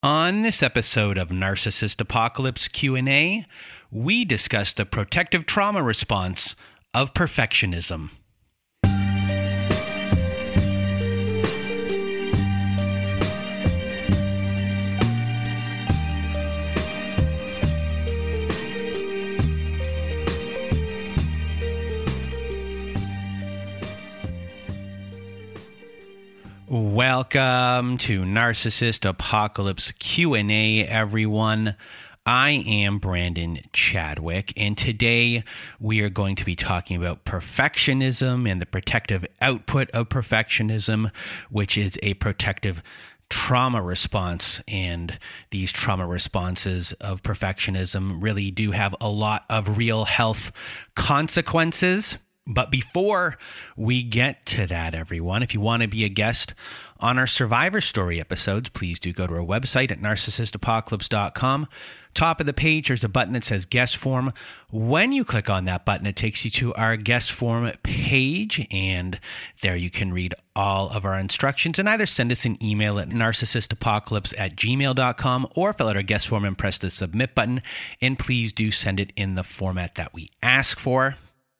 On this episode of Narcissist Apocalypse Q&A, we discuss the protective trauma response of perfectionism. Welcome to Narcissist Apocalypse Q&A, everyone. I am Brandon Chadwick, and today we are going to be talking about perfectionism and the protective output of perfectionism, which is a protective trauma response. And these trauma responses of perfectionism really do have a lot of real health consequences. But before we get to that, everyone, if you want to be a guest on our Survivor Story episodes, please do go to our website at narcissistapocalypse.com. Top of the page, there's a button that says Guest Form. When you click on that button, it takes you to our Guest Form page, and there you can read all of our instructions and either send us an email at narcissistapocalypse@gmail.com or fill out our Guest Form and press the Submit button, and please do send it in the format that we ask for.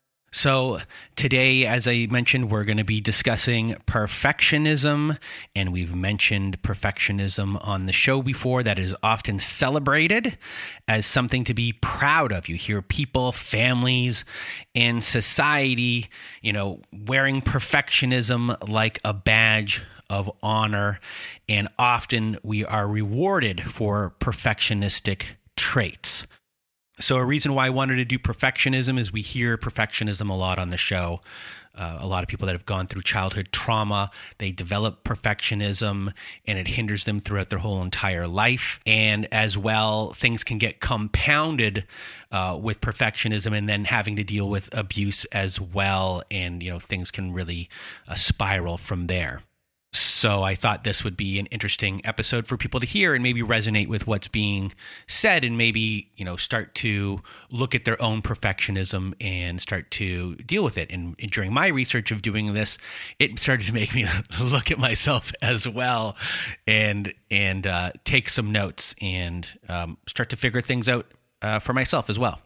So today, as I mentioned, we're going to be discussing perfectionism, and we've mentioned perfectionism on the show before. That is often celebrated as something to be proud of. You hear people, families, and society, wearing perfectionism like a badge of honor, and often we are rewarded for perfectionistic traits. So a reason why I wanted to do perfectionism is we hear perfectionism a lot on the show. A lot of people that have gone through childhood trauma, they develop perfectionism and it hinders them throughout their whole entire life. And as well, things can get compounded with perfectionism and then having to deal with abuse as well. And, things can really spiral from there. So I thought this would be an interesting episode for people to hear and maybe resonate with what's being said and maybe, start to look at their own perfectionism and start to deal with it. And during my research of doing this, it started to make me look at myself as well and take some notes and start to figure things out for myself as well.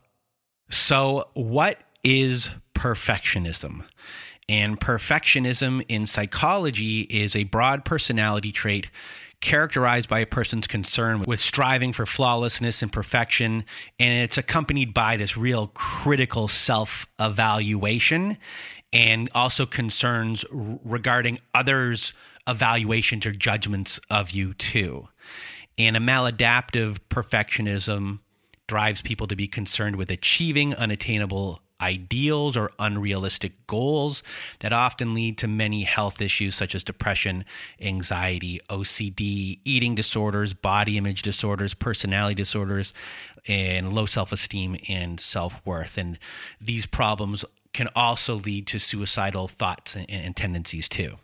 So what is perfectionism? And perfectionism in psychology is a broad personality trait characterized by a person's concern with striving for flawlessness and perfection. And it's accompanied by this real critical self-evaluation and also concerns regarding others' evaluations or judgments of you too. And a maladaptive perfectionism drives people to be concerned with achieving unattainable ideals or unrealistic goals that often lead to many health issues such as depression, anxiety, OCD, eating disorders, body image disorders, personality disorders, and low self-esteem and self-worth. And these problems can also lead to suicidal thoughts and tendencies too.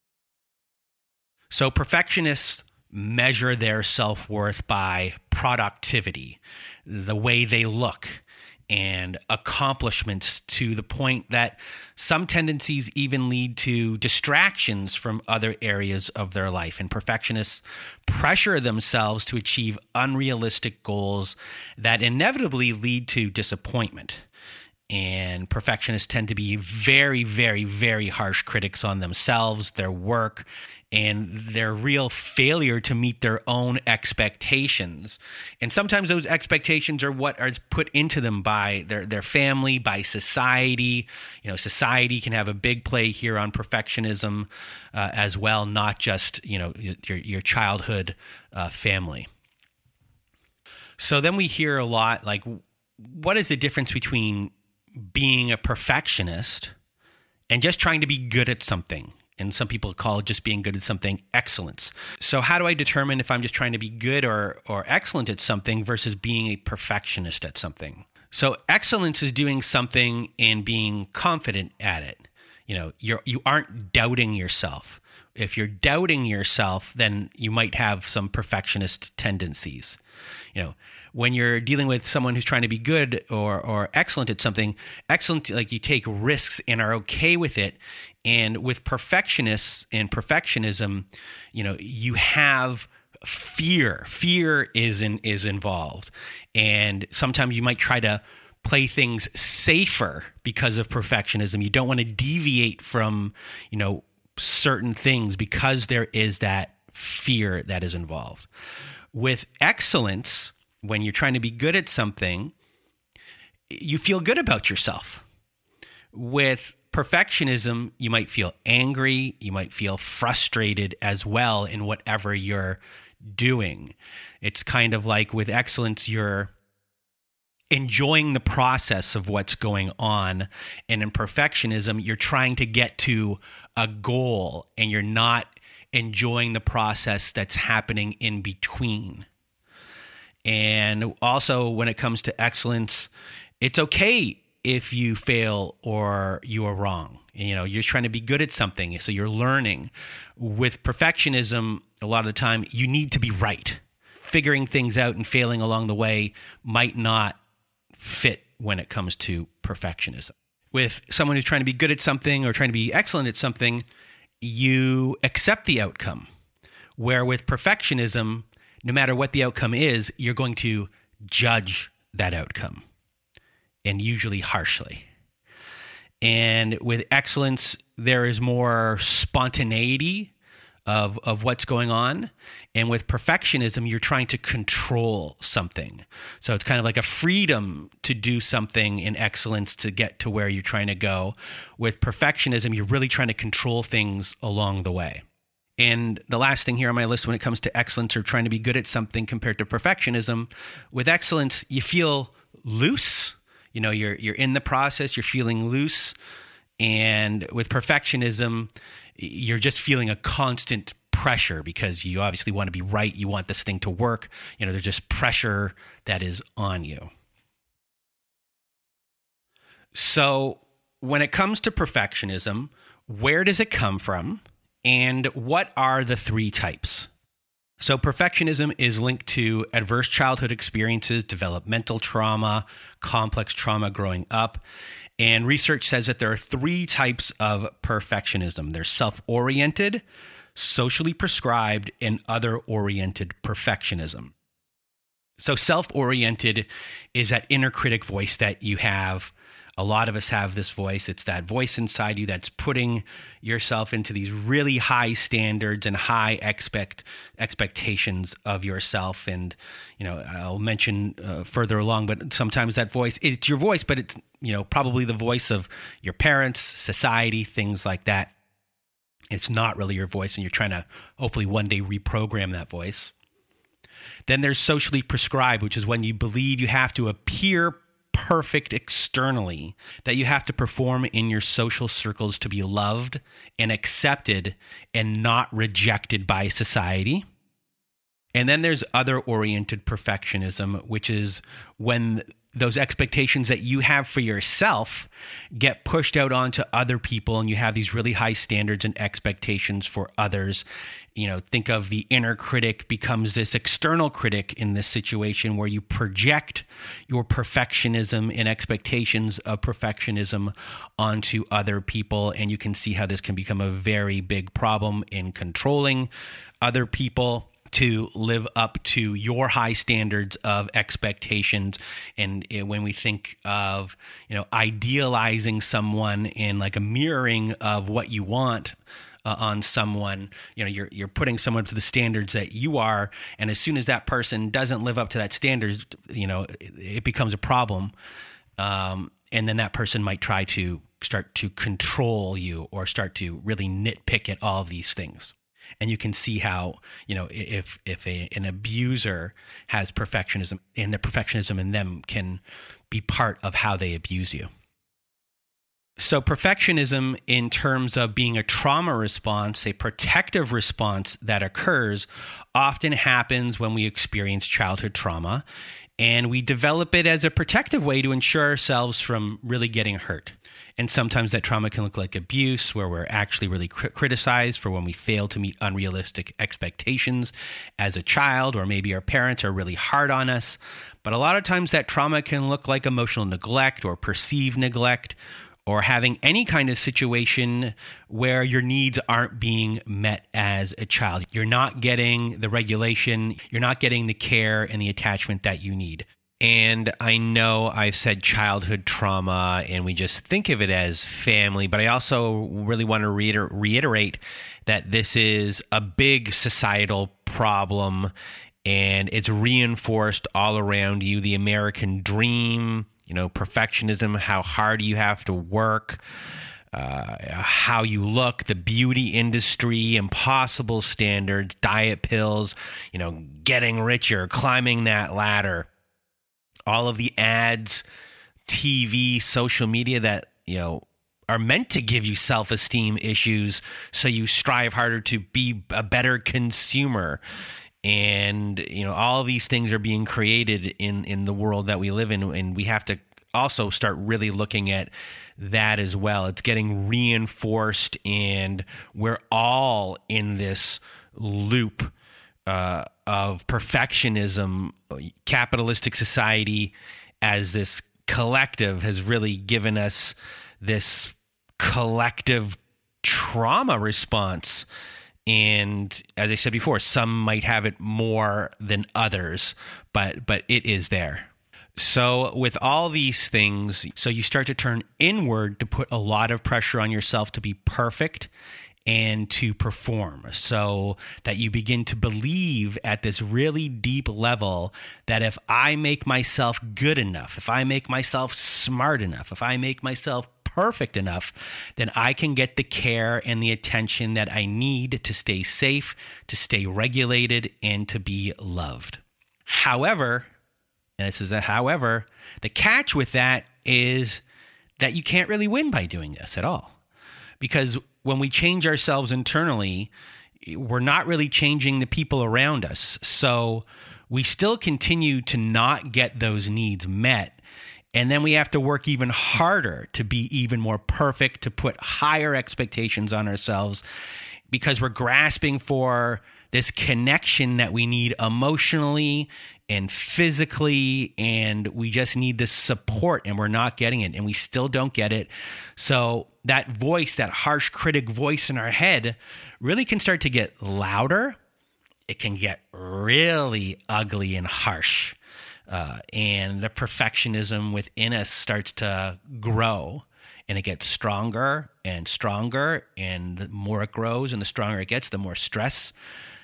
So perfectionists measure their self-worth by productivity, the way they look, and accomplishments, to the point that some tendencies even lead to distractions from other areas of their life. And perfectionists pressure themselves to achieve unrealistic goals that inevitably lead to disappointment. And perfectionists tend to be very, very, very harsh critics on themselves, their work, and their real failure to meet their own expectations. And sometimes those expectations are what are put into them by their family, by society. Society can have a big play here on perfectionism as well, not just, your childhood family. So then we hear a lot like, what is the difference between being a perfectionist and just trying to be good at something? And some people call just being good at something excellence. So how do I determine if I'm just trying to be good or excellent at something versus being a perfectionist at something? So excellence is doing something and being confident at it. You aren't doubting yourself. If you're doubting yourself, then you might have some perfectionist tendencies. When you're dealing with someone who's trying to be good or excellent at something, excellent, like you take risks and are okay with it. And with perfectionists and perfectionism, you have fear is involved. And sometimes you might try to play things safer because of perfectionism. You don't want to deviate from, certain things because there is that fear that is involved. With excellence, when you're trying to be good at something, you feel good about yourself. With perfectionism, you might feel angry, you might feel frustrated as well in whatever you're doing. It's kind of like with excellence, you're enjoying the process of what's going on. And in perfectionism, you're trying to get to a goal and you're not enjoying the process that's happening in between. And also when it comes to excellence, it's okay if you fail or you are wrong. You're trying to be good at something, so you're learning. With perfectionism, a lot of the time, you need to be right. Figuring things out and failing along the way might not fit when it comes to perfectionism. With someone who's trying to be good at something or trying to be excellent at something, you accept the outcome. Where with perfectionism, no matter what the outcome is, you're going to judge that outcome, and usually harshly. And with excellence, there is more spontaneity of what's going on. And with perfectionism, you're trying to control something. So it's kind of like a freedom to do something in excellence to get to where you're trying to go. With perfectionism, you're really trying to control things along the way. And the last thing here on my list when it comes to excellence or trying to be good at something compared to perfectionism, with excellence, you feel loose. You're in the process, you're feeling loose. And with perfectionism, you're just feeling a constant pressure because you obviously want to be right. You want this thing to work. There's just pressure that is on you. So when it comes to perfectionism, where does it come from? And what are the three types? So perfectionism is linked to adverse childhood experiences, developmental trauma, complex trauma growing up. And research says that there are three types of perfectionism. There's self-oriented, socially prescribed, and other-oriented perfectionism. So self-oriented is that inner critic voice that you have. A lot of us have this voice. It's that voice inside you that's putting yourself into these really high standards and high expectations of yourself. And, I'll mention further along, but sometimes that voice, it's your voice, but it's, probably the voice of your parents, society, things like that. It's not really your voice, and you're trying to hopefully one day reprogram that voice. Then there's socially prescribed, which is when you believe you have to appear perfect externally, that you have to perform in your social circles to be loved and accepted and not rejected by society. And then there's other-oriented perfectionism, which is when those expectations that you have for yourself get pushed out onto other people, and you have these really high standards and expectations for others. Think of the inner critic becomes this external critic in this situation where you project your perfectionism and expectations of perfectionism onto other people. And you can see how this can become a very big problem in controlling other people to live up to your high standards of expectations. And when we think of, idealizing someone in like a mirroring of what you want on someone, you're putting someone to the standards that you are. And as soon as that person doesn't live up to that standard, it becomes a problem. And then that person might try to start to control you or start to really nitpick at all of these things. And you can see how, if an abuser has perfectionism, and the perfectionism in them can be part of how they abuse you. So perfectionism, in terms of being a trauma response, a protective response that occurs, often happens when we experience childhood trauma, and we develop it as a protective way to ensure ourselves from really getting hurt. And sometimes that trauma can look like abuse, where we're actually really criticized for when we fail to meet unrealistic expectations as a child, or maybe our parents are really hard on us. But a lot of times that trauma can look like emotional neglect or perceived neglect, or having any kind of situation where your needs aren't being met as a child. You're not getting the regulation, you're not getting the care and the attachment that you need. And I know I've said childhood trauma and we just think of it as family, but I also really want to reiterate that this is a big societal problem and it's reinforced all around you. The American dream, perfectionism, how hard you have to work, how you look, the beauty industry, impossible standards, diet pills, getting richer, climbing that ladder. All of the ads, TV, social media that, are meant to give you self-esteem issues so you strive harder to be a better consumer. And, all of these things are being created in the world that we live in. And we have to also start really looking at that as well. It's getting reinforced and we're all in this loop of perfectionism. Capitalistic society as this collective has really given us this collective trauma response. And as I said before, some might have it more than others, but it is there. So with all these things, so you start to turn inward to put a lot of pressure on yourself to be perfect and to perform, so that you begin to believe at this really deep level that if I make myself good enough, if I make myself smart enough, if I make myself perfect enough, then I can get the care and the attention that I need to stay safe, to stay regulated, and to be loved. However, and this is a however, the catch with that is that you can't really win by doing this at all. Because when we change ourselves internally, we're not really changing the people around us. So we still continue to not get those needs met. And then we have to work even harder to be even more perfect, to put higher expectations on ourselves, because we're grasping for this connection that we need emotionally and physically, and we just need this support and we're not getting it, and we still don't get it. So that voice, that harsh critic voice in our head, really can start to get louder. It can get really ugly and harsh. And the perfectionism within us starts to grow, and it gets stronger and stronger. And the more it grows and the stronger it gets, the more stress,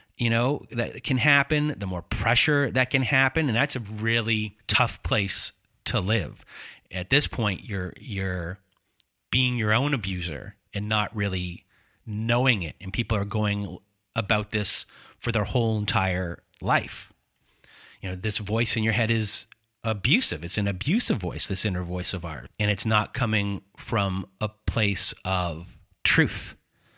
that can happen, the more pressure that can happen. And that's a really tough place to live. At this point, you're being your own abuser and not really knowing it. And people are going about this for their whole entire life. This voice in your head is abusive. It's an abusive voice, this inner voice of ours. And it's not coming from a place of truth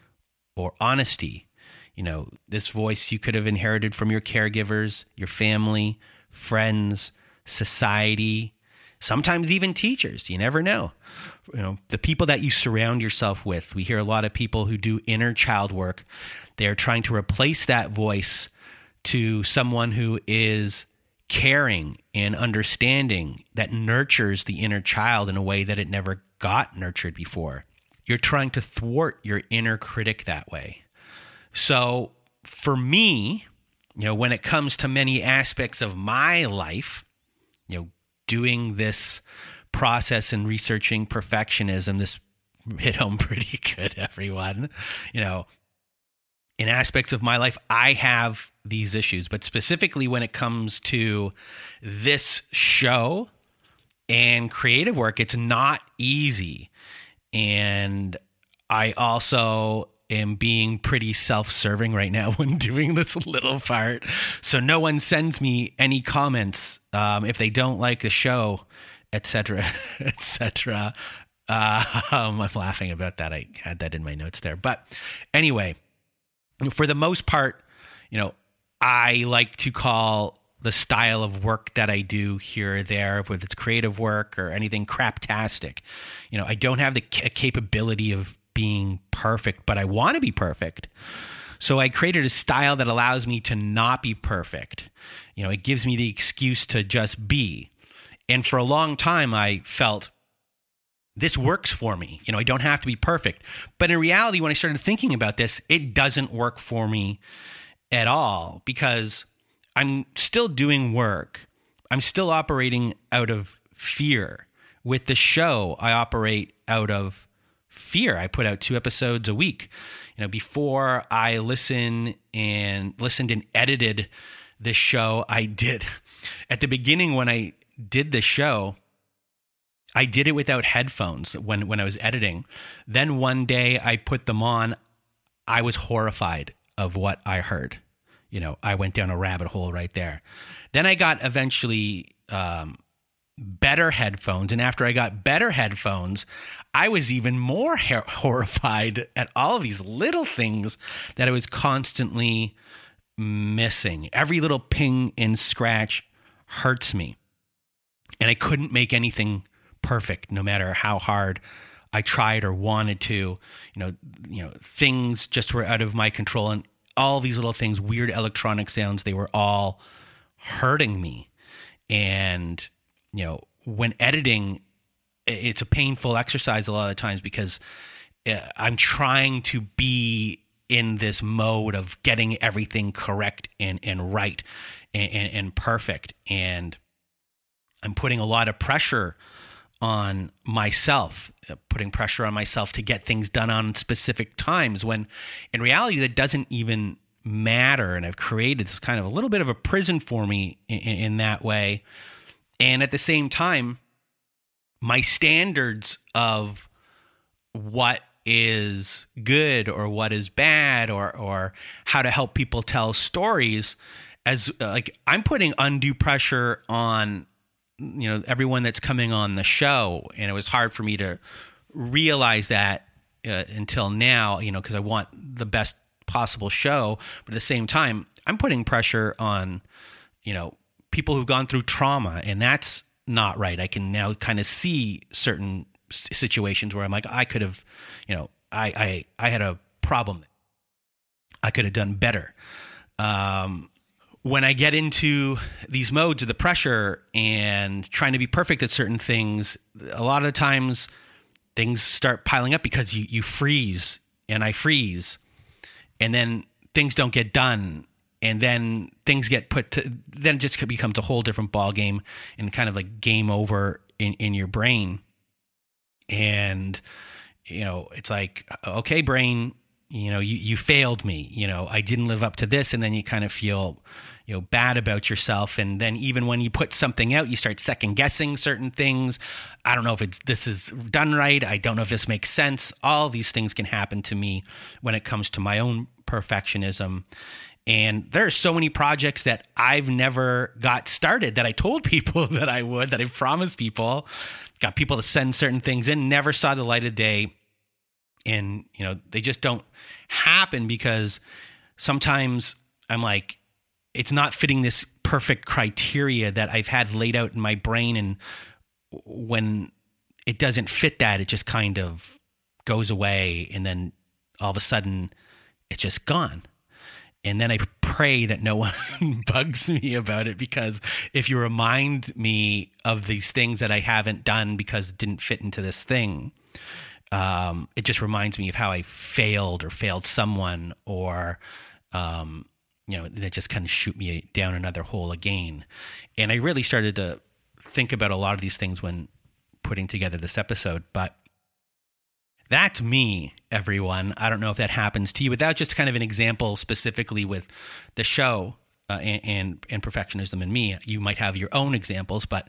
or honesty. This voice you could have inherited from your caregivers, your family, friends, society, sometimes even teachers. You never know. The people that you surround yourself with. We hear a lot of people who do inner child work. They're trying to replace that voice to someone who is caring and understanding, that nurtures the inner child in a way that it never got nurtured before. You're trying to thwart your inner critic that way. So for me, when it comes to many aspects of my life, doing this process and researching perfectionism, this hit home pretty good, everyone. In aspects of my life, I have these issues, but specifically when it comes to this show and creative work, it's not easy. And I also am being pretty self-serving right now when doing this little part. So no one sends me any comments if they don't like the show, etc., etc. I'm laughing about that. I had that in my notes there. But anyway, for the most part, I like to call the style of work that I do here or there, whether it's creative work or anything, craptastic. I don't have the capability of being perfect, but I want to be perfect. So I created a style that allows me to not be perfect. It gives me the excuse to just be. And for a long time, I felt this works for me. I don't have to be perfect. But in reality, when I started thinking about this, it doesn't work for me at all, because I'm still doing work. I'm still operating out of fear. With the show, I operate out of fear. I put out 2 episodes a week. Before I listened and edited this show, I did. At the beginning, when I did the show, I did it without headphones when I was editing. Then one day I put them on. I was horrified of what I heard. I went down a rabbit hole right there. Then I got eventually better headphones. And after I got better headphones, I was even more horrified at all of these little things that I was constantly missing. Every little ping and scratch hurts me. And I couldn't make anything perfect, no matter how hard I tried or wanted to. Things just were out of my control, and all these little things, weird electronic sounds, they were all hurting me. And when editing, it's a painful exercise a lot of times, because I'm trying to be in this mode of getting everything correct and right and perfect, and I'm putting a lot of pressure on myself, to get things done on specific times, when in reality that doesn't even matter. And I've created this kind of a little bit of a prison for me in that way. And at the same time, my standards of what is good or what is bad, or how to help people tell stories, as I'm putting undue pressure on everyone that's coming on the show. And it was hard for me to realize that until now, because I want the best possible show. But at the same time, I'm putting pressure on, people who've gone through trauma, and that's not right. I can now kind of see certain situations where I'm like, I could have, I had a problem. I could have done better. When I get into these modes of the pressure and trying to be perfect at certain things, a lot of the times things start piling up, because you freeze, and I freeze, and then things don't get done. And then things get then it just becomes a whole different ball game, and kind of like game over in your brain. And, it's like, okay, brain, you failed me. I didn't live up to this. And then you kind of feel, bad about yourself. And then even when you put something out, you start second guessing certain things. I don't know if this is done right. I don't know if this makes sense. All these things can happen to me when it comes to my own perfectionism. And there are so many projects that I've never got started, that I told people that I would, that I promised people, got people to send certain things in, never saw the light of day. And, they just don't happen, because sometimes I'm like, it's not fitting this perfect criteria that I've had laid out in my brain. And when it doesn't fit that, it just kind of goes away. And then all of a sudden it's just gone. And then I pray that no one bugs me about it, because if you remind me of these things that I haven't done because it didn't fit into this thing, it just reminds me of how I failed someone, or, that just kind of shoot me down another hole again. And I really started to think about a lot of these things when putting together this episode, but that's me, everyone. I don't know if that happens to you, but that's just kind of an example specifically with the show and perfectionism and me. You might have your own examples, but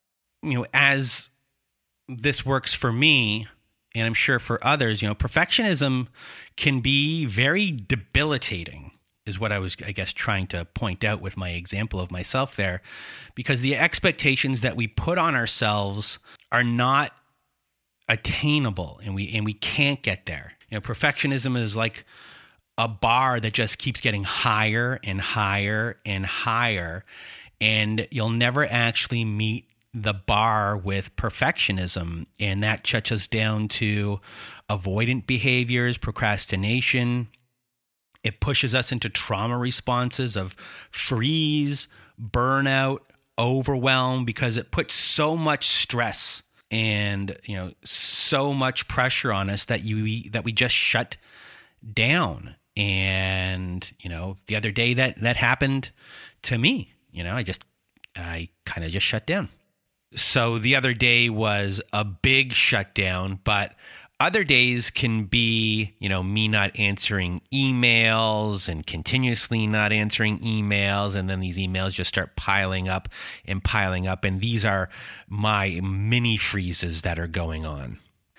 as this works for me, and I'm sure for others, perfectionism can be very debilitating, is what I was, I guess, trying to point out with my example of myself there, because the expectations that we put on ourselves are not attainable, and we can't get there. Perfectionism is like a bar that just keeps getting higher and higher and higher, and you'll never actually meet the bar with perfectionism. And that shuts us down to avoidant behaviors, procrastination. It pushes us into trauma responses of freeze, burnout, overwhelm, because it puts so much stress and so much pressure on us that we just shut down. And the other day that happened to me. I kind of just shut down. So the other day was a big shutdown, but other days can be, me not answering emails and continuously not answering emails. And then these emails just start piling up. And these are my mini freezes that are going on.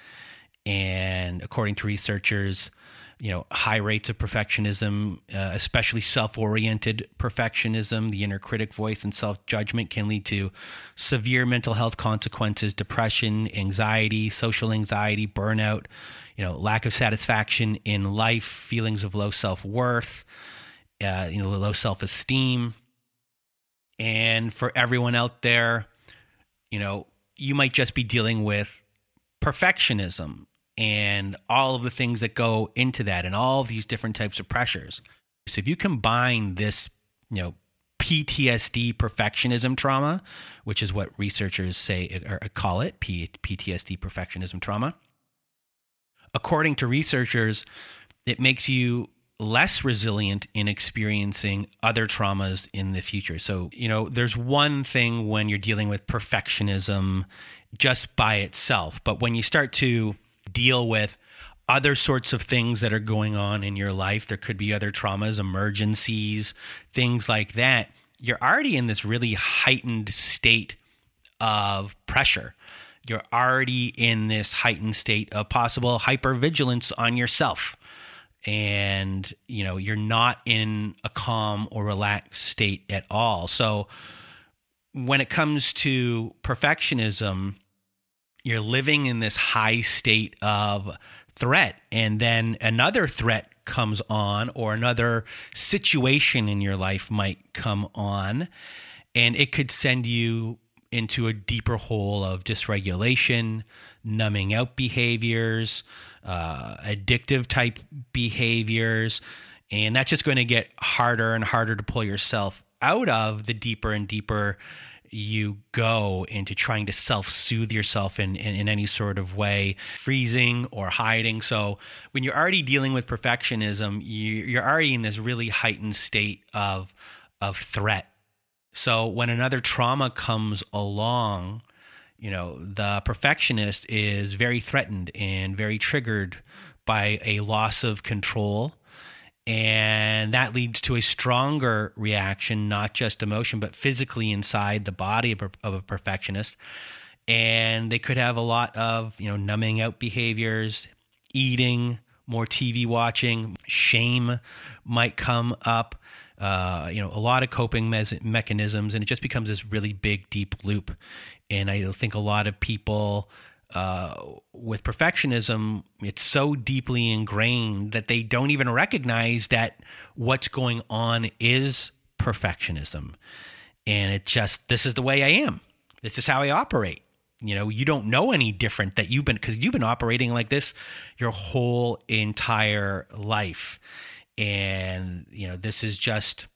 And according to researchers, high rates of perfectionism, especially self-oriented perfectionism, the inner critic voice and self-judgment can lead to severe mental health consequences, depression, anxiety, social anxiety, burnout, lack of satisfaction in life, feelings of low self-worth, low self-esteem. And for everyone out there, you might just be dealing with perfectionism and all of the things that go into that and all of these different types of pressures. So if you combine this, PTSD perfectionism trauma, which is what researchers say or call it, PTSD perfectionism trauma, according to researchers, it makes you less resilient in experiencing other traumas in the future. So, there's one thing when you're dealing with perfectionism just by itself, but when you start to deal with other sorts of things that are going on in your life, there could be other traumas, emergencies, things like that. You're already in this really heightened state of pressure. You're already in this heightened state of possible hypervigilance on yourself. And, you're not in a calm or relaxed state at all. So when it comes to perfectionism, you're living in this high state of threat, and then another threat comes on, or another situation in your life might come on, and it could send you into a deeper hole of dysregulation, numbing out behaviors, addictive type behaviors, and that's just going to get harder and harder to pull yourself out of the deeper and deeper you go into trying to self-soothe yourself in any sort of way, freezing or hiding. So when you're already dealing with perfectionism, you're already in this really heightened state of threat. So when another trauma comes along, the perfectionist is very threatened and very triggered by a loss of control. And that leads to a stronger reaction, not just emotion, but physically inside the body of a perfectionist. And they could have a lot of, numbing out behaviors, eating, more TV watching, shame might come up, a lot of coping mechanisms, and it just becomes this really big, deep loop. And I think a lot of people with perfectionism, it's so deeply ingrained that they don't even recognize that what's going on is perfectionism. And it just, this is the way I am. This is how I operate. You don't know any different because you've been operating like this your whole entire life. And, this is just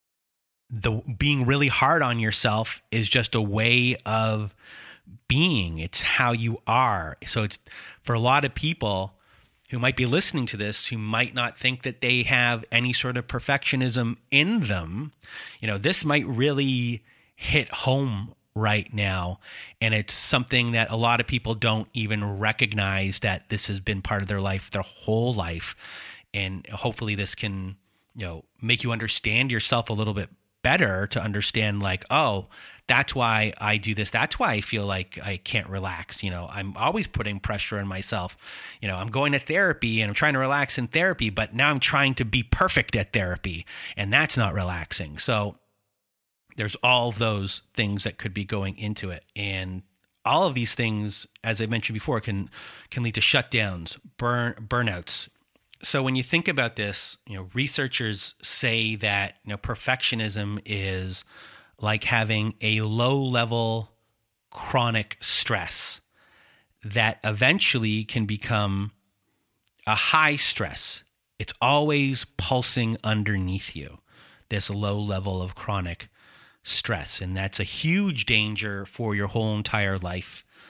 being really hard on yourself is just a way of being. It's how you are. So it's for a lot of people who might be listening to this, who might not think that they have any sort of perfectionism in them, this might really hit home right now. And it's something that a lot of people don't even recognize, that this has been part of their life, their whole life. And hopefully this can, make you understand yourself a little bit better, to understand like, oh, that's why I do this. That's why I feel like I can't relax. I'm always putting pressure on myself. I'm going to therapy and I'm trying to relax in therapy, but now I'm trying to be perfect at therapy, and that's not relaxing. So there's all of those things that could be going into it. And all of these things, as I mentioned before, can lead to shutdowns, burnouts. So when you think about this, researchers say that, perfectionism is like having a low-level chronic stress that eventually can become a high stress. It's always pulsing underneath you, this low level of chronic stress. And that's a huge danger for your whole entire life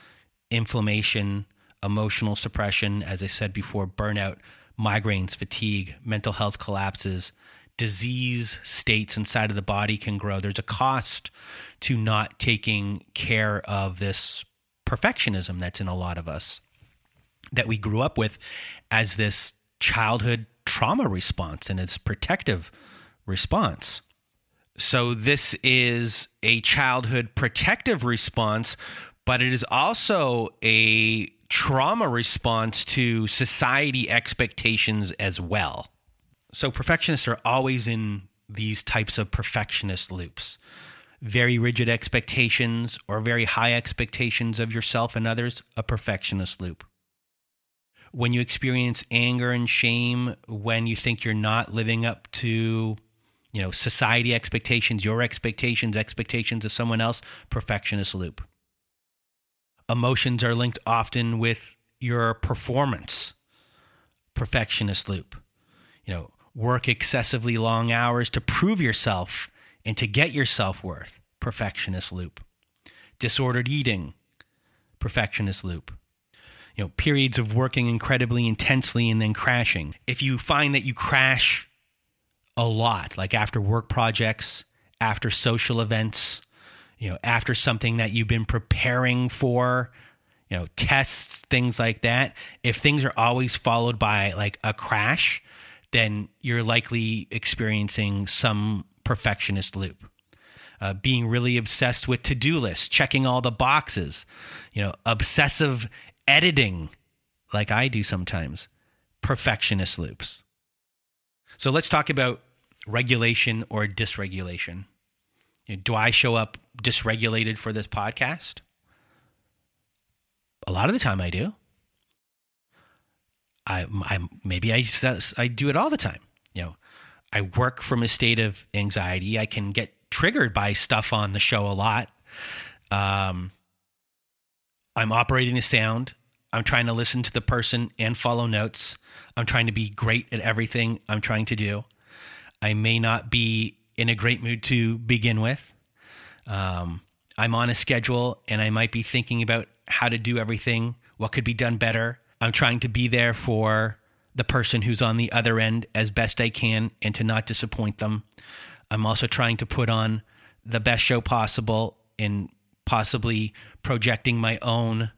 inflammation, emotional suppression, as I said before, burnout, migraines, fatigue, mental health collapses, disease states inside of the body can grow. There's a cost to not taking care of this perfectionism that's in a lot of us that we grew up with as this childhood trauma response and its protective response. So this is a childhood protective response, but it is also a trauma response to society expectations as well. So perfectionists are always in these types of perfectionist loops. Very rigid expectations or very high expectations of yourself and others, a perfectionist loop. When you experience anger and shame, when you think you're not living up to, society expectations, your expectations of someone else, perfectionist loop. Emotions are linked often with your performance, perfectionist loop. Work excessively long hours to prove yourself and to get your self-worth, perfectionist loop. Disordered eating, perfectionist loop. Periods of working incredibly intensely and then crashing. If you find that you crash a lot, like after work projects, after social events, after something that you've been preparing for, tests, things like that, if things are always followed by like a crash, then you're likely experiencing some perfectionist loop. Being really obsessed with to-do lists, checking all the boxes, obsessive editing, like I do sometimes, perfectionist loops. So let's talk about regulation or dysregulation. Do I show up dysregulated for this podcast? A lot of the time I do. I do it all the time. I work from a state of anxiety. I can get triggered by stuff on the show a lot. I'm operating the sound. I'm trying to listen to the person and follow notes. I'm trying to be great at everything I'm trying to do. I may not be in a great mood to begin with. I'm on a schedule and I might be thinking about how to do everything, what could be done better. I'm trying to be there for the person who's on the other end as best I can and to not disappoint them. I'm also trying to put on the best show possible and possibly projecting my own,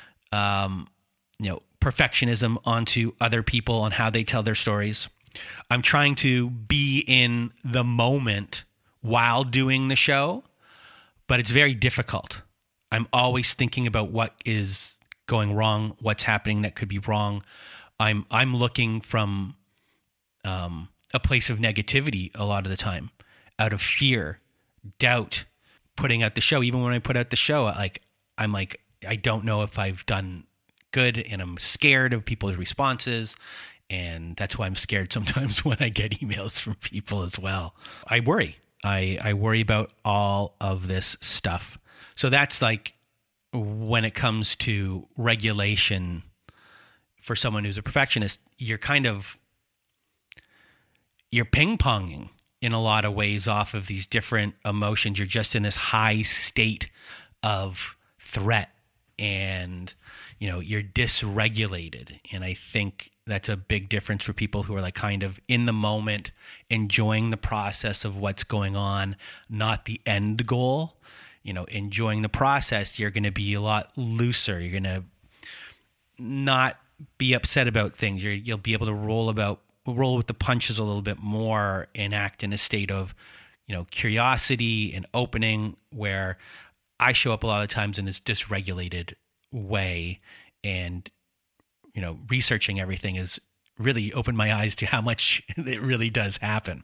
perfectionism onto other people on how they tell their stories. I'm trying to be in the moment while doing the show, but it's very difficult. I'm always thinking about what is going wrong, what's happening that could be wrong. I'm looking from a place of negativity a lot of the time, out of fear, doubt, putting out the show. Even when I put out the show, I'm like, I don't know if I've done good, and I'm scared of people's responses. And that's why I'm scared sometimes when I get emails from people as well. I worry. I worry about all of this stuff. So that's like when it comes to regulation for someone who's a perfectionist, you're ping-ponging in a lot of ways off of these different emotions. You're just in this high state of threat and, you're dysregulated. And I think that's a big difference for people who are like kind of in the moment, enjoying the process of what's going on, not the end goal. Enjoying the process, you're going to be a lot looser. You're going to not be upset about things. You'll be able to roll with the punches a little bit more and act in a state of, curiosity and opening, where I show up a lot of times in this dysregulated way, and, researching everything has really opened my eyes to how much it really does happen.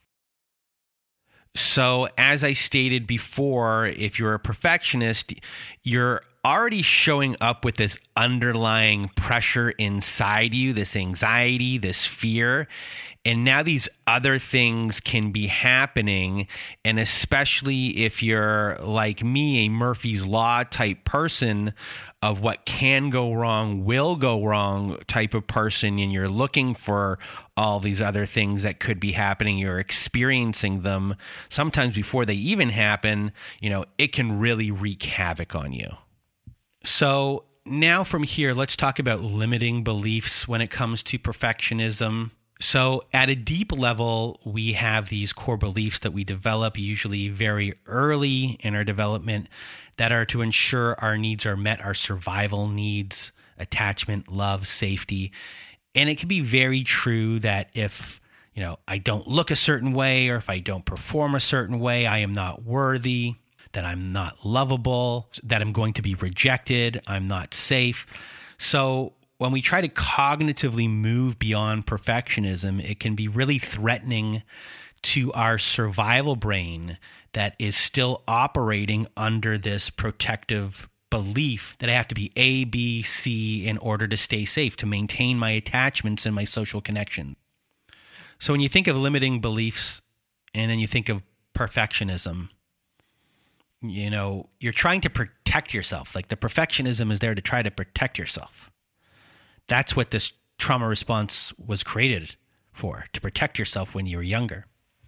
So as I stated before, if you're a perfectionist, you're already showing up with this underlying pressure inside you, this anxiety, this fear. And now these other things can be happening. And especially if you're like me, a Murphy's Law type person of what can go wrong, will go wrong type of person, and you're looking for all these other things that could be happening, you're experiencing them sometimes before they even happen, it can really wreak havoc on you. So now from here, let's talk about limiting beliefs when it comes to perfectionism. So at a deep level, we have these core beliefs that we develop usually very early in our development that are to ensure our needs are met, our survival needs, attachment, love, safety. And it can be very true that if, I don't look a certain way, or if I don't perform a certain way, I am not worthy, that I'm not lovable, that I'm going to be rejected, I'm not safe. So when we try to cognitively move beyond perfectionism, it can be really threatening to our survival brain that is still operating under this protective belief that I have to be A, B, C in order to stay safe, to maintain my attachments and my social connection. So when you think of limiting beliefs and then you think of perfectionism, you're trying to protect yourself. Like the perfectionism is there to try to protect yourself. That's what this trauma response was created for, to protect yourself when you were younger.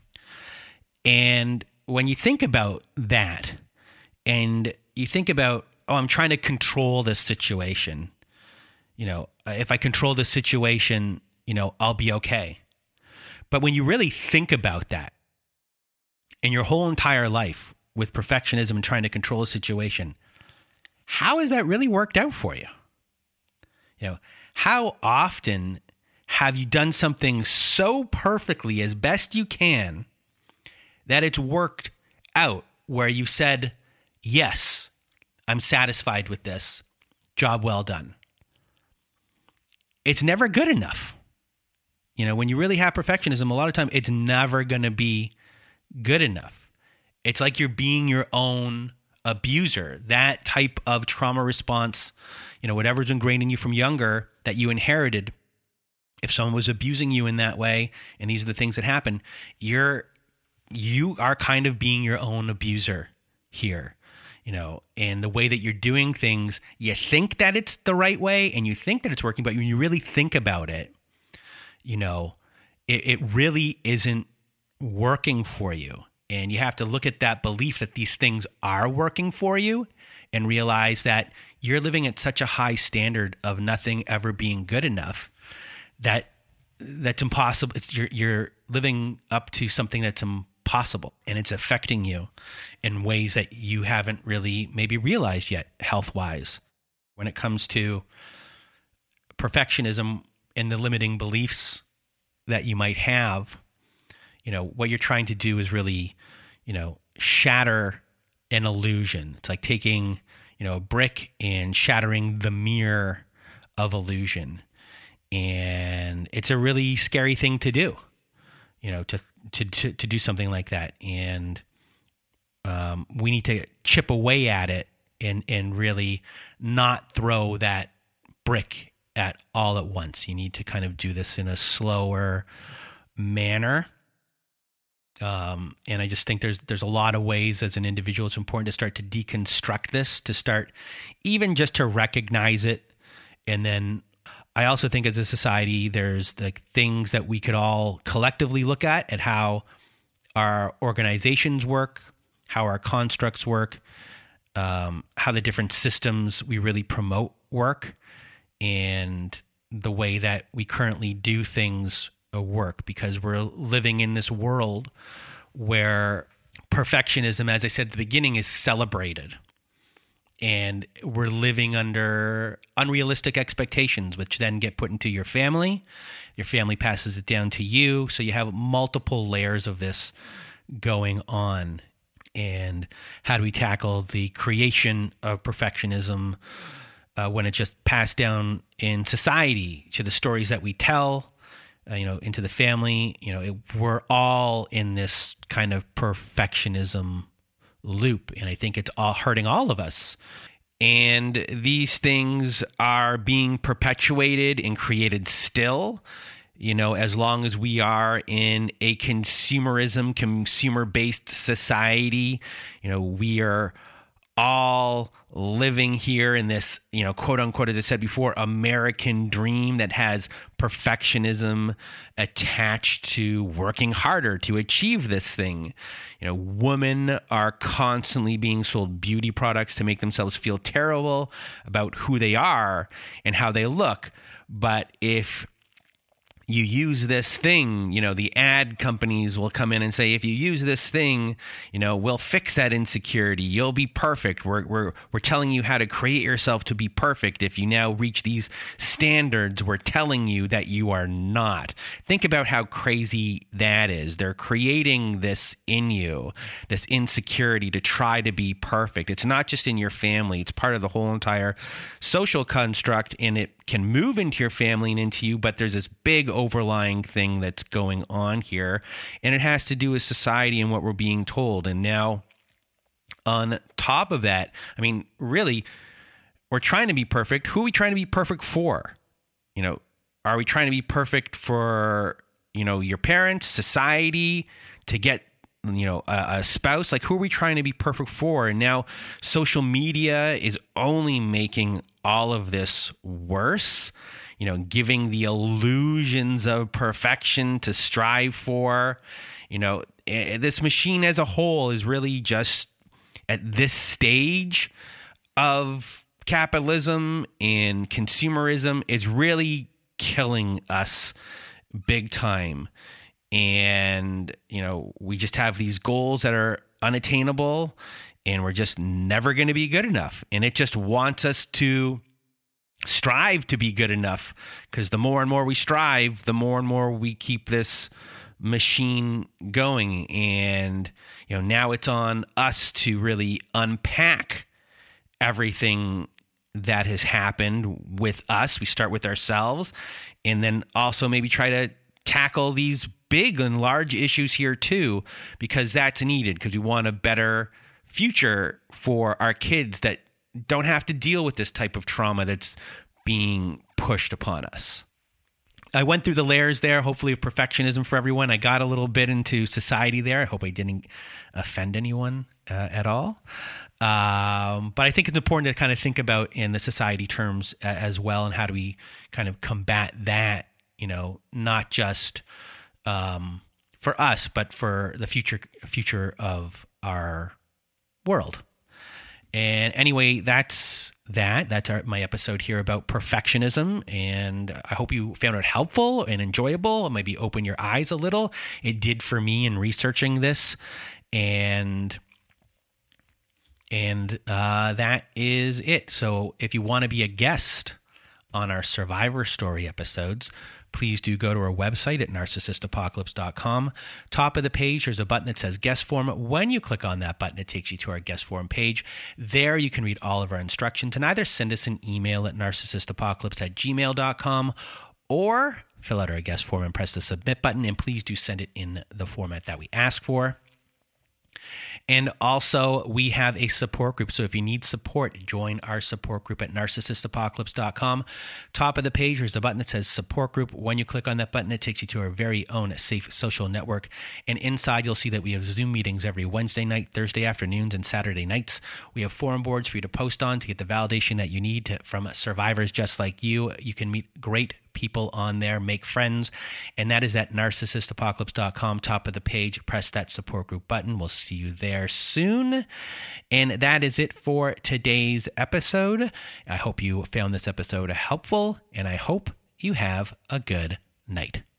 And when you think about that and you think about, I'm trying to control this situation, if I control this situation, I'll be okay. But when you really think about that in your whole entire life with perfectionism and trying to control a situation, how has that really worked out for you? How often have you done something so perfectly as best you can that it's worked out where you said, yes, I'm satisfied with this, job well done? It's never good enough. When you really have perfectionism, a lot of time it's never going to be good enough. It's like you're being your own abuser. That type of trauma response, whatever's ingrained in you from younger that you inherited, if someone was abusing you in that way, and these are the things that happen, you are kind of being your own abuser here, and the way that you're doing things, you think that it's the right way and you think that it's working, but when you really think about it, it really isn't working for you. And you have to look at that belief that these things are working for you and realize that you're living at such a high standard of nothing ever being good enough that's impossible. You're living up to something that's impossible, and it's affecting you in ways that you haven't really maybe realized yet health-wise. When it comes to perfectionism and the limiting beliefs that you might have, what you're trying to do is really, shatter an illusion. It's like taking, a brick and shattering the mirror of illusion. And it's a really scary thing to do, to do something like that. And we need to chip away at it and really not throw that brick at all at once. You need to kind of do this in a slower manner. And I just think there's a lot of ways as an individual it's important to start to deconstruct this, to start even just to recognize it. And then I also think as a society, there's like things that we could all collectively look at how our organizations work, how our constructs work, how the different systems we really promote work, and the way that we currently do things work, because we're living in this world where perfectionism, as I said at the beginning, is celebrated. And we're living under unrealistic expectations, which then get put into your family. Your family passes it down to you. So you have multiple layers of this going on. And how do we tackle the creation of perfectionism when it's just passed down in society to the stories that we tell, into the family? We're all in this kind of perfectionism loop, and I think it's all hurting all of us. And these things are being perpetuated and created still, as long as we are in a consumer-based society. We are all living here in this, quote unquote, as I said before, American dream that has perfectionism attached to working harder to achieve this thing. Women are constantly being sold beauty products to make themselves feel terrible about who they are and how they look. But if you use this thing, the ad companies will come in and say, if you use this thing, we'll fix that insecurity. You'll be perfect. We're telling you how to create yourself to be perfect. If you now reach these standards, we're telling you that you are not. Think about how crazy that is. They're creating this in you, this insecurity to try to be perfect. It's not just in your family. It's part of the whole entire social construct, and it can move into your family and into you, but there's this big overlying thing that's going on here, and it has to do with society and what we're being told. And now on top of that, really, we're trying to be perfect. Who are we trying to be perfect for? Are we trying to be perfect for, your parents, society, to get a spouse? Like, who are we trying to be perfect for? And now social media is only making all of this worse, giving the illusions of perfection to strive for. This machine as a whole is really just at this stage of capitalism and consumerism is really killing us big time. And, we just have these goals that are unattainable, and we're just never going to be good enough. And it just wants us to strive to be good enough, because the more and more we strive, the more and more we keep this machine going. And, now it's on us to really unpack everything that has happened with us. We start with ourselves, and then also maybe try to tackle these big and large issues here too, because that's needed, because we want a better future for our kids that don't have to deal with this type of trauma that's being pushed upon us. I went through the layers there, hopefully, of perfectionism for everyone. I got a little bit into society there. I hope I didn't offend anyone at all. But I think it's important to kind of think about in the society terms as well, and how do we kind of combat that, not just for us, but for the future of our world. And anyway, that's my episode here about perfectionism, and I hope you found it helpful and enjoyable, and maybe open your eyes a little. It did for me in researching this, and that is it. So if you want to be a guest on our Survivor Story episodes, please do go to our website at narcissistapocalypse.com. Top of the page, there's a button that says guest form. When you click on that button, it takes you to our guest form page. There you can read all of our instructions and either send us an email at narcissistapocalypse@gmail.com or fill out our guest form and press the submit button. And please do send it in the format that we ask for. And also, we have a support group. So if you need support, join our support group at narcissistapocalypse.com. Top of the page, there's a button that says support group. When you click on that button, it takes you to our very own safe social network. And inside, you'll see that we have Zoom meetings every Wednesday night, Thursday afternoons, and Saturday nights. We have forum boards for you to post on to get the validation that you need from survivors just like you. You can meet great people on there, make friends, and that is at narcissistapocalypse.com. Top of the page, press that support group button. We'll see you there soon. And that is it for today's episode. I hope you found this episode helpful, and I hope you have a good night.